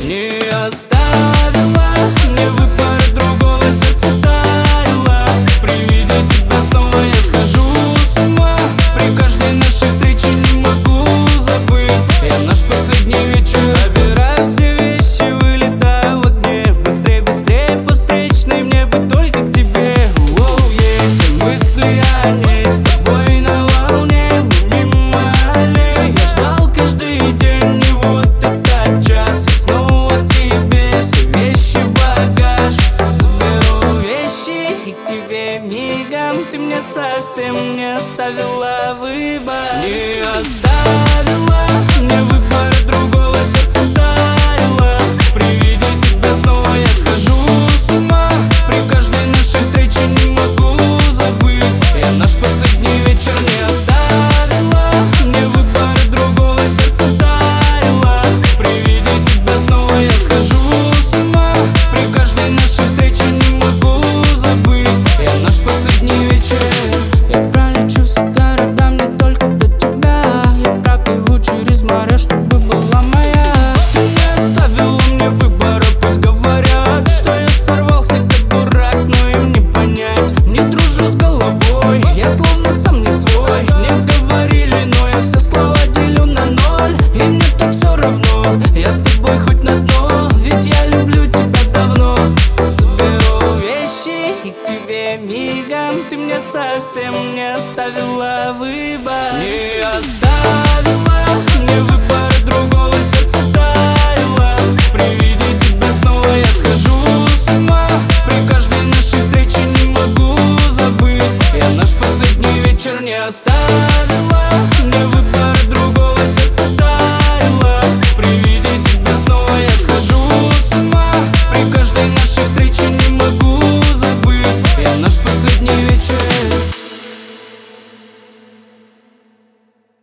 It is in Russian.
Не оставила, мне выбора другого, сердце таяло. При виде тебя снова я схожу с ума. При каждой нашей встрече не могу забыть. Я наш последний вечер. Собираю все вещи, вылетаю в огне. Быстрее, быстрее по встречной, мне бы только к тебе. Все мысли о ней, с тобой на волне, мимо аллей. Я ждал каждый день, и вот этот час. И снова к тебе, все вещи в багаж. Соберу вещи и к тебе мигом. Ты мне совсем не оставила выбор. Не оставила.